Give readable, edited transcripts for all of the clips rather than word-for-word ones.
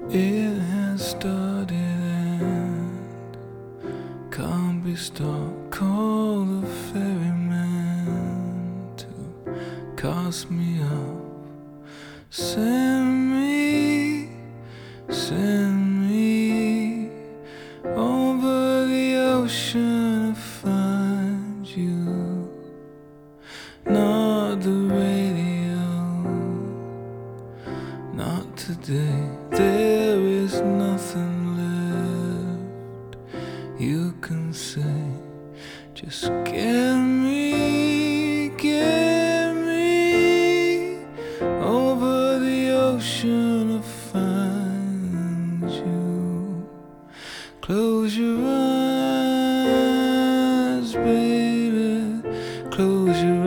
It has started and can't be stopped. Call the ferryman to cast me up. Send me over the ocean to find you. Not the radio, not today. There is nothing left you can say. Just get me over the ocean to find you. Close your eyes, baby, close your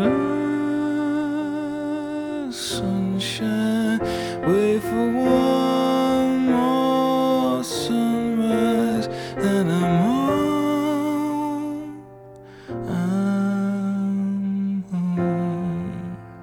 eyes. Sunshine, wait for one more sunrise, and I'm home, I'm home.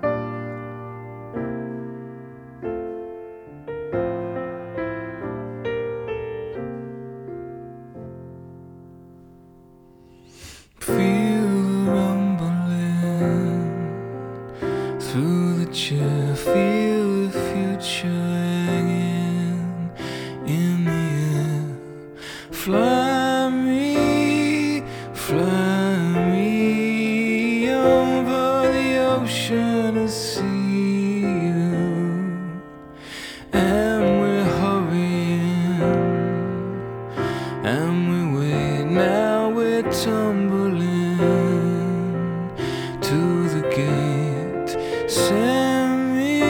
Feel the rumbling through the chair, feel the future hanging in the air. Fly me over the ocean to see you. And we're hurrying, and we wait. Now we're tumbling to the gate. Send me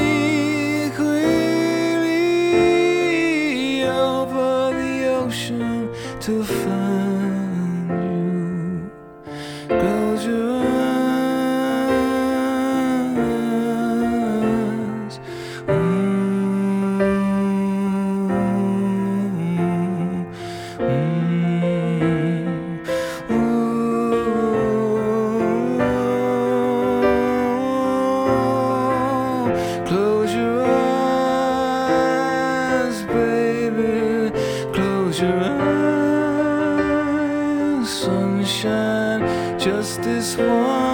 quickly over the ocean to find you. Close your eyes. Close your eyes, baby, close your eyes. Sunshine, just this one